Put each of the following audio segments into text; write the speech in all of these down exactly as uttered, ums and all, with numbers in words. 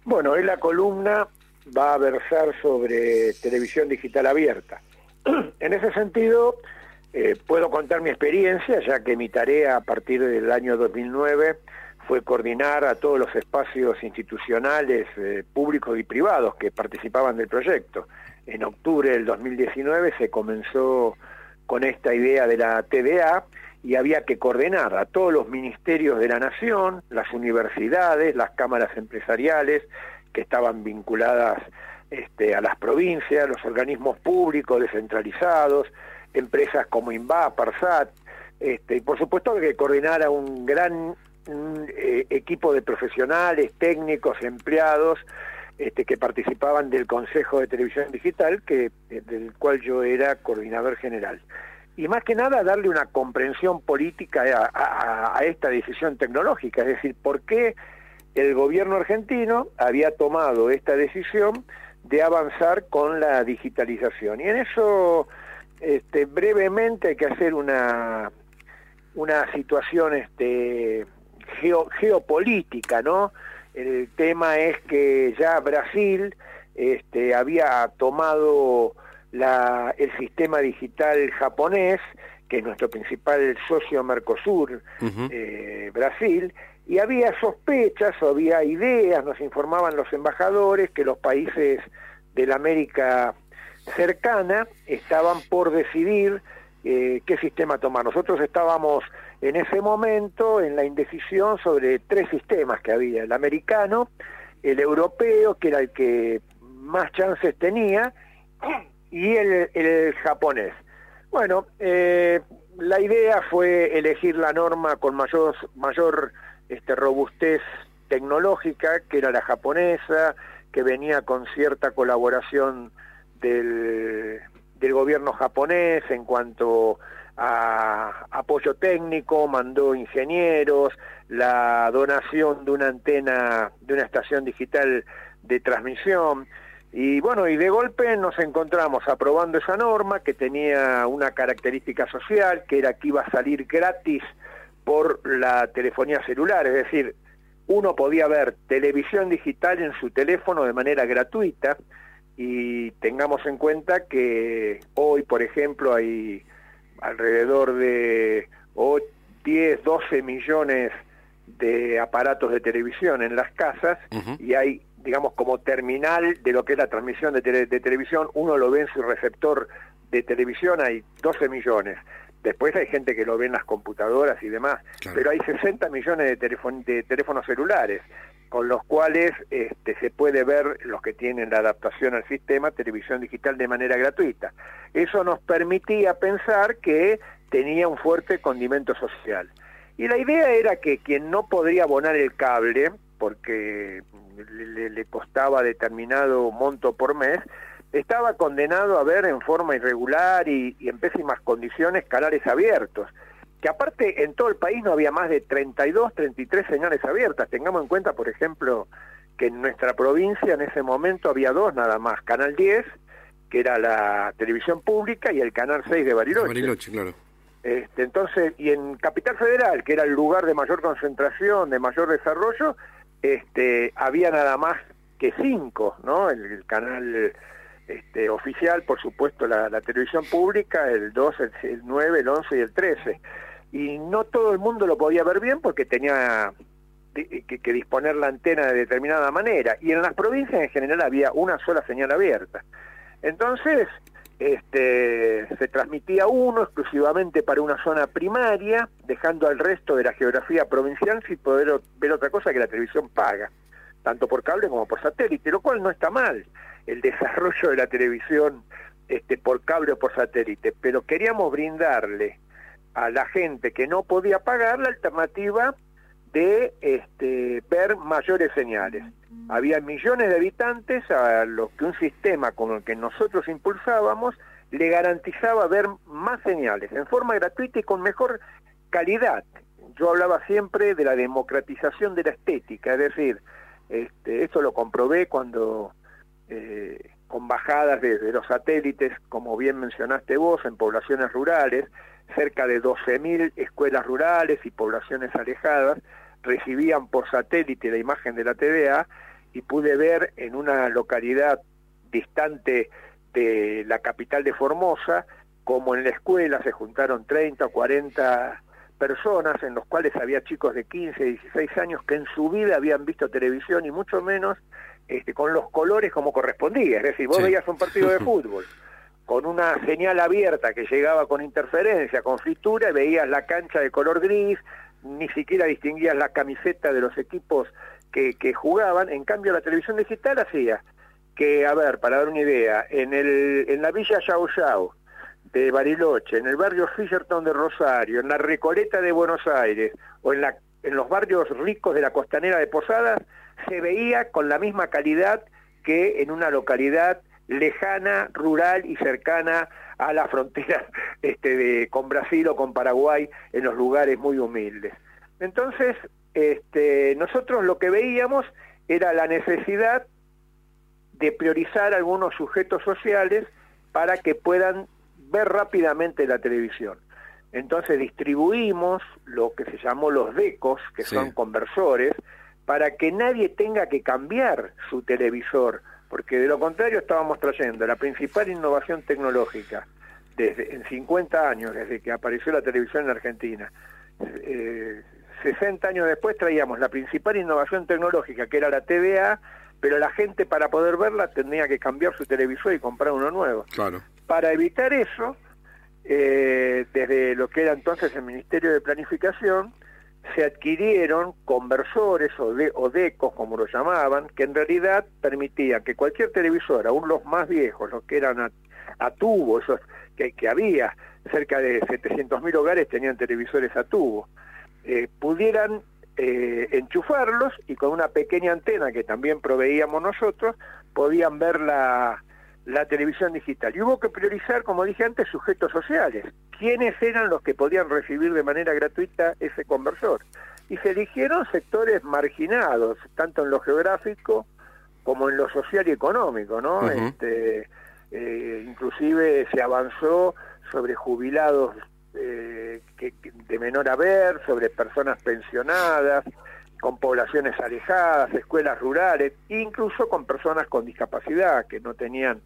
Bueno, hoy la columna va a versar sobre televisión digital abierta. En ese sentido, eh, puedo contar mi experiencia, ya que mi tarea a partir del año dos mil nueve fue coordinar a todos los espacios institucionales, eh, públicos y privados que participaban del proyecto. En octubre del dos mil diecinueve se comenzó con esta idea de la T D A y había que coordinar a todos los ministerios de la Nación, las universidades, las cámaras empresariales que estaban vinculadas este, a las provincias, los organismos públicos descentralizados, empresas como INVAP, ARSAT, este, y por supuesto que coordinar a un gran un, eh, equipo de profesionales, técnicos, empleados, este, que participaban del Consejo de Televisión Digital, que, del cual yo era coordinador general. Y más que nada darle una comprensión política a, a, a esta decisión tecnológica, es decir, por qué el gobierno argentino había tomado esta decisión de avanzar con la digitalización. Y en eso, este, brevemente hay que hacer una, una situación este, geo, geopolítica, ¿no? El tema es que ya Brasil este, había tomado La, el sistema digital japonés, que es nuestro principal socio Mercosur, uh-huh. eh, Brasil, y había sospechas, o había ideas, nos informaban los embajadores, que los países de la América cercana estaban por decidir eh, qué sistema tomar. Nosotros estábamos en ese momento en la indecisión sobre tres sistemas que había, el americano, el europeo, que era el que más chances tenía, y el, el japonés. Bueno, eh, la idea fue elegir la norma con mayor, mayor este, robustez tecnológica, que era la japonesa, que venía con cierta colaboración del, del gobierno japonés en cuanto a apoyo técnico, mandó ingenieros, la donación de una antena, de una estación digital de transmisión. Y bueno, y de golpe nos encontramos aprobando esa norma que tenía una característica social, que era que iba a salir gratis por la telefonía celular, es decir, uno podía ver televisión digital en su teléfono de manera gratuita, y tengamos en cuenta que hoy, por ejemplo, hay alrededor de diez, doce millones de aparatos de televisión en las casas, uh-huh. y hay, digamos, como terminal de lo que es la transmisión de, tele, de televisión, uno lo ve en su receptor de televisión, hay doce millones. Después hay gente que lo ve en las computadoras y demás, claro. Pero hay sesenta millones de, teléfono, de teléfonos celulares, con los cuales este, se puede ver, los que tienen la adaptación al sistema, televisión digital de manera gratuita. Eso nos permitía pensar que tenía un fuerte condimento social. Y la idea era que quien no podría abonar el cable, porque le, le costaba determinado monto por mes, estaba condenado a ver en forma irregular y, y en pésimas condiciones canales abiertos, que aparte en todo el país no había más de treinta y dos, treinta y tres señales abiertas. Tengamos en cuenta, por ejemplo, que en nuestra provincia en ese momento había dos nada más, Canal diez, que era la televisión pública, y el Canal seis de Bariloche. Bariloche, claro. Este, entonces, y en Capital Federal, que era el lugar de mayor concentración, de mayor desarrollo, este, había nada más que cinco, ¿no? El, el canal este, oficial, por supuesto, la, la televisión pública, el dos, el, el nueve, el once y el trece. Y no todo el mundo lo podía ver bien porque tenía que, que disponer la antena de determinada manera. Y en las provincias en general había una sola señal abierta. Entonces, este, se transmitía uno exclusivamente para una zona primaria, dejando al resto de la geografía provincial sin poder ver otra cosa que la televisión paga, tanto por cable como por satélite, lo cual no está mal, el desarrollo de la televisión este, por cable o por satélite, pero queríamos brindarle a la gente que no podía pagar la alternativa de este, ver mayores señales. Había millones de habitantes a los que un sistema con el que nosotros impulsábamos le garantizaba ver más señales, en forma gratuita y con mejor calidad. Yo hablaba siempre de la democratización de la estética, es decir, este, esto lo comprobé cuando eh, con bajadas desde los satélites, como bien mencionaste vos, en poblaciones rurales, cerca de doce mil escuelas rurales y poblaciones alejadas recibían por satélite la imagen de la T V A, y pude ver en una localidad distante de la capital de Formosa, como en la escuela se juntaron treinta o cuarenta personas, en los cuales había chicos de quince, dieciséis años que en su vida habían visto televisión y mucho menos este, con los colores como correspondía. Es decir, vos sí. veías un partido de fútbol con una señal abierta que llegaba con interferencia, con fritura, y veías la cancha de color gris, ni siquiera distinguías la camiseta de los equipos que, que jugaban. En cambio, la televisión digital hacía que, a ver, para dar una idea, en, el, en la Villa Yau Yau de Bariloche, en el barrio Fisherton de Rosario, en la Recoleta de Buenos Aires, o en, la, en los barrios ricos de la Costanera de Posadas, se veía con la misma calidad que en una localidad lejana, rural y cercana a la frontera este, de, con Brasil o con Paraguay, en los lugares muy humildes. Entonces, este, nosotros lo que veíamos era la necesidad de priorizar algunos sujetos sociales para que puedan ver rápidamente la televisión. Entonces distribuimos lo que se llamó los decos, que sí. son conversores, para que nadie tenga que cambiar su televisor, porque de lo contrario estábamos trayendo la principal innovación tecnológica desde en cincuenta años, desde que apareció la televisión en Argentina. Eh, sesenta años después traíamos la principal innovación tecnológica, que era la T V A, pero la gente para poder verla tenía que cambiar su televisor y comprar uno nuevo. Claro. Para evitar eso, eh, desde lo que era entonces el Ministerio de Planificación, se adquirieron conversores o, de, o decos, como lo llamaban, que en realidad permitían que cualquier televisor, aún los más viejos, los que eran a, a tubo, esos que, que había, cerca de setecientos mil hogares tenían televisores a tubo, eh, pudieran eh, enchufarlos y con una pequeña antena que también proveíamos nosotros, podían ver la, la televisión digital. Y hubo que priorizar, como dije antes, sujetos sociales. ¿Quiénes eran los que podían recibir de manera gratuita ese conversor? Y se eligieron sectores marginados, tanto en lo geográfico como en lo social y económico, ¿no? Uh-huh. este, eh, inclusive se avanzó sobre jubilados eh, que, que de menor haber, sobre personas pensionadas, con poblaciones alejadas, escuelas rurales, incluso con personas con discapacidad que no tenían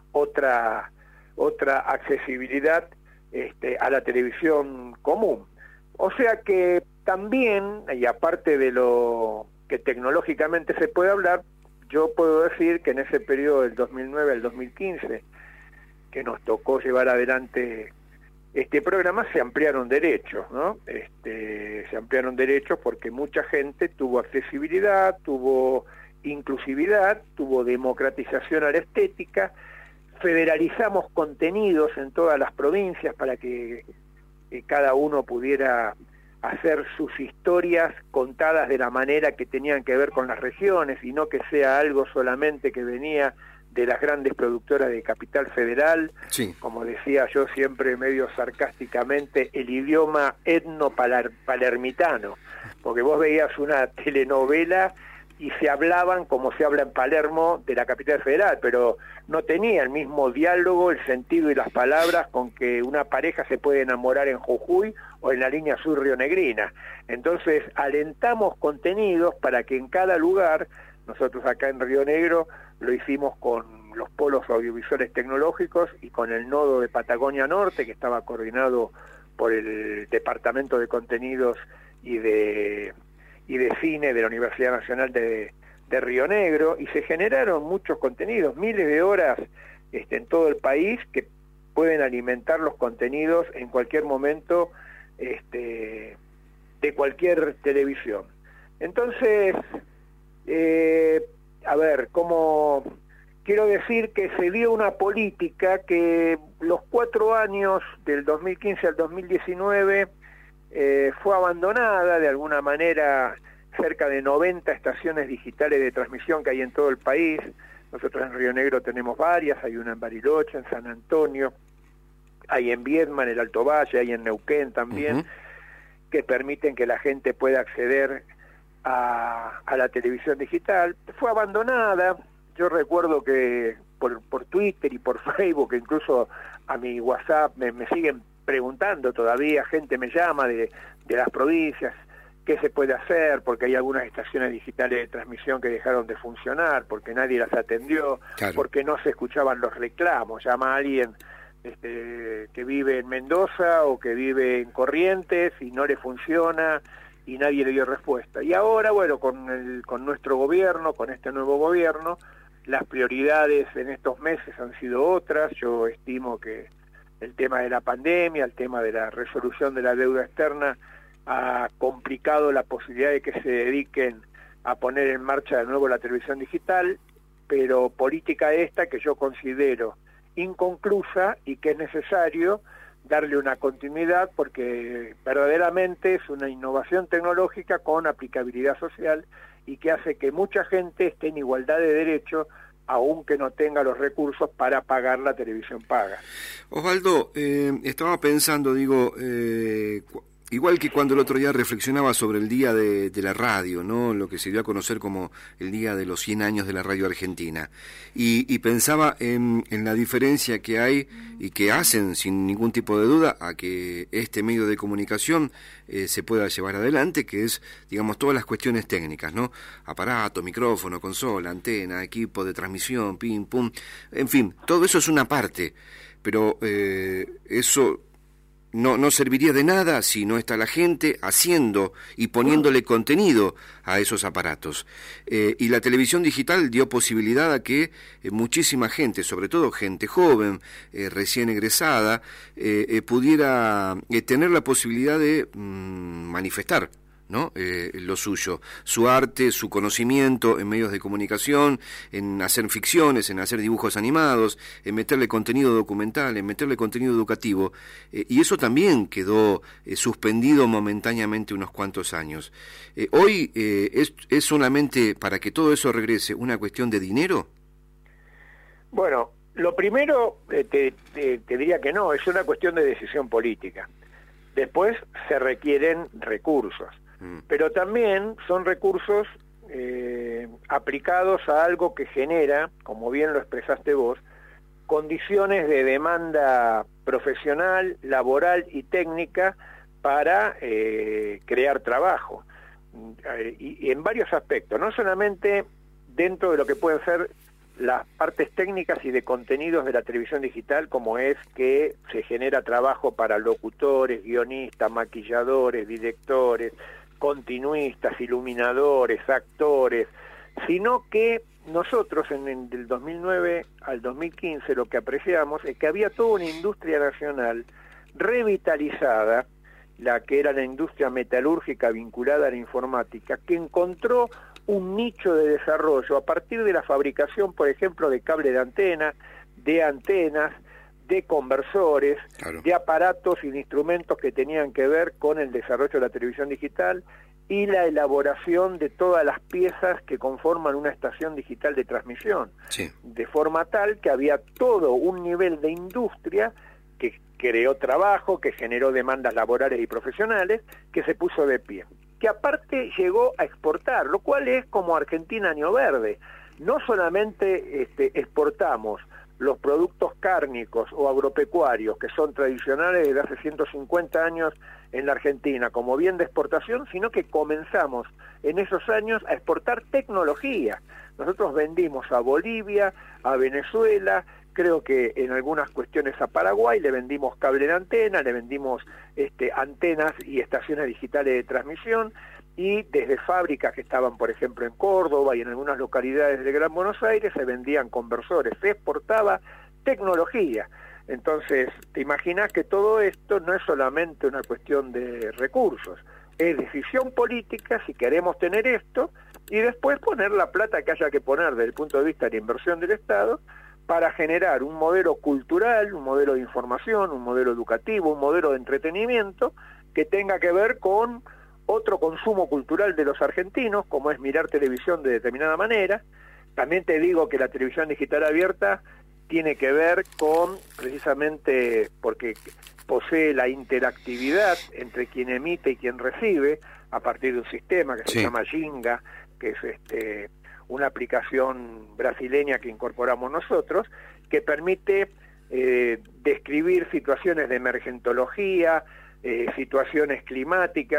otra, otra accesibilidad este, a la televisión común. O sea que también, y aparte de lo que tecnológicamente se puede hablar, yo puedo decir que en ese periodo del dos mil nueve al dos mil quince, que nos tocó llevar adelante este programa, se ampliaron derechos, ¿no? Este, se ampliaron derechos porque mucha gente tuvo accesibilidad, tuvo inclusividad, tuvo democratización a la estética, federalizamos contenidos en todas las provincias para que, que cada uno pudiera hacer sus historias contadas de la manera que tenían que ver con las regiones y no que sea algo solamente que venía de las grandes productoras de Capital Federal, sí. Como decía yo siempre medio sarcásticamente, el idioma etno-palermitano, porque vos veías una telenovela y se hablaban como se habla en Palermo de la Capital Federal, pero no tenía el mismo diálogo, el sentido y las palabras con que una pareja se puede enamorar en Jujuy o en la línea sur rionegrina. Entonces alentamos contenidos para que en cada lugar, nosotros acá en Río Negro lo hicimos con los polos audiovisuales tecnológicos y con el nodo de Patagonia Norte, que estaba coordinado por el Departamento de Contenidos y de, y de Cine de la Universidad Nacional de, de Río Negro, y se generaron muchos contenidos, miles de horas este, en todo el país, que pueden alimentar los contenidos en cualquier momento este, de cualquier televisión. Entonces, eh, a ver, como quiero decir que se dio una política que los cuatro años del dos mil quince al dos mil diecinueve eh, fue abandonada de alguna manera, cerca de noventa estaciones digitales de transmisión que hay en todo el país. Nosotros en Río Negro tenemos varias, hay una en Bariloche, en San Antonio, hay en Viedma, en el Alto Valle, hay en Neuquén también, uh-huh. que permiten que la gente pueda acceder A, a la televisión digital. Fue abandonada. Yo recuerdo que por, por Twitter y por Facebook, incluso a mi WhatsApp me, me siguen preguntando todavía, gente me llama de, de las provincias, qué se puede hacer, porque hay algunas estaciones digitales de transmisión que dejaron de funcionar, porque nadie las atendió, claro. porque no se escuchaban los reclamos. Llama a alguien este, que vive en Mendoza o que vive en Corrientes y no le funciona y nadie le dio respuesta. Y ahora, bueno, con, el, con nuestro gobierno, con este nuevo gobierno, las prioridades en estos meses han sido otras. Yo estimo que el tema de la pandemia, el tema de la resolución de la deuda externa ha complicado la posibilidad de que se dediquen a poner en marcha de nuevo la televisión digital, pero política esta que yo considero inconclusa y que es necesario darle una continuidad porque verdaderamente es una innovación tecnológica con aplicabilidad social y que hace que mucha gente esté en igualdad de derechos aunque no tenga los recursos para pagar la televisión paga. Osvaldo, eh, estaba pensando, digo, eh, igual que cuando el otro día reflexionaba sobre el día de, de la radio, ¿no? Lo que se dio a conocer como el día de los cien años de la radio argentina. Y, y pensaba en, en la diferencia que hay y que hacen, sin ningún tipo de duda, a que este medio de comunicación eh, se pueda llevar adelante, que es, digamos, todas las cuestiones técnicas, ¿no? Aparato, micrófono, consola, antena, equipo de transmisión, pim, pum. En fin, todo eso es una parte, pero eh, eso... No, no serviría de nada si no está la gente haciendo y poniéndole contenido a esos aparatos. Eh, y la televisión digital dio posibilidad a que eh, muchísima gente, sobre todo gente joven, eh, recién egresada, eh, eh, pudiera eh, tener la posibilidad de mm, manifestar, ¿no? Eh, lo suyo, su arte, su conocimiento en medios de comunicación, en hacer ficciones, en hacer dibujos animados, en meterle contenido documental, en meterle contenido educativo, eh, y eso también quedó eh, suspendido momentáneamente unos cuantos años. Eh, hoy eh, es, es solamente para que todo eso regrese una cuestión de dinero. Bueno, lo primero eh, te, te, te diría que no, es una cuestión de decisión política. Después se requieren recursos. Pero también son recursos eh, aplicados a algo que genera, como bien lo expresaste vos, condiciones de demanda profesional, laboral y técnica para eh, crear trabajo. Y, y en varios aspectos, no solamente dentro de lo que pueden ser las partes técnicas y de contenidos de la televisión digital, como es que se genera trabajo para locutores, guionistas, maquilladores, directores, continuistas, iluminadores, actores, sino que nosotros en el del dos mil nueve al dos mil quince lo que apreciamos es que había toda una industria nacional revitalizada, la que era la industria metalúrgica vinculada a la informática, que encontró un nicho de desarrollo a partir de la fabricación, por ejemplo, de cable de antena, de antenas, de conversores, claro. de aparatos y de instrumentos que tenían que ver con el desarrollo de la televisión digital y la elaboración de todas las piezas que conforman una estación digital de transmisión, sí. de forma tal que había todo un nivel de industria que creó trabajo, que generó demandas laborales y profesionales, que se puso de pie, que aparte llegó a exportar, lo cual es como Argentina Año Verde. No solamente este, exportamos los productos cárnicos o agropecuarios que son tradicionales desde hace ciento cincuenta años en la Argentina como bien de exportación, sino que comenzamos en esos años a exportar tecnología. Nosotros vendimos a Bolivia, a Venezuela, creo que en algunas cuestiones a Paraguay, le vendimos cable de antena, le vendimos este, antenas y estaciones digitales de transmisión, y desde fábricas que estaban, por ejemplo, en Córdoba y en algunas localidades de Gran Buenos Aires, se vendían conversores, se exportaba tecnología. Entonces, te imaginas que todo esto no es solamente una cuestión de recursos, es decisión política si queremos tener esto, y después poner la plata que haya que poner desde el punto de vista de la inversión del Estado, para generar un modelo cultural, un modelo de información, un modelo educativo, un modelo de entretenimiento, que tenga que ver con otro consumo cultural de los argentinos, como es mirar televisión de determinada manera. También te digo que la televisión digital abierta tiene que ver con, precisamente porque posee la interactividad entre quien emite y quien recibe, a partir de un sistema que se sí. llama Jinga, que es este una aplicación brasileña que incorporamos nosotros, que permite eh, describir situaciones de emergentología, eh, situaciones climáticas,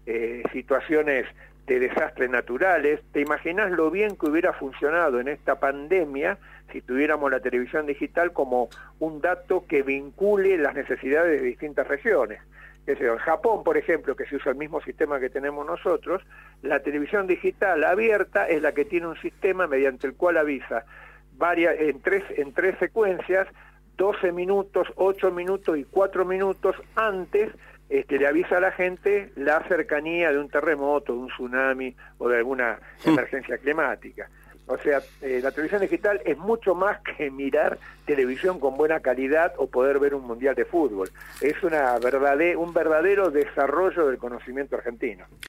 eh, situaciones de desastres naturales. ¿Te imaginas lo bien que hubiera funcionado en esta pandemia si tuviéramos la televisión digital como un dato que vincule las necesidades de distintas regiones? Es decir, en Japón, por ejemplo, que se usa el mismo sistema que tenemos nosotros, la televisión digital abierta es la que tiene un sistema mediante el cual avisa varias, en, tres, en tres secuencias, doce minutos, ocho minutos y cuatro minutos antes, este, le avisa a la gente la cercanía de un terremoto, de un tsunami o de alguna emergencia climática. O sea, eh, la televisión digital es mucho más que mirar televisión con buena calidad o poder ver un mundial de fútbol. Es una verdadera, un verdadero desarrollo del conocimiento argentino.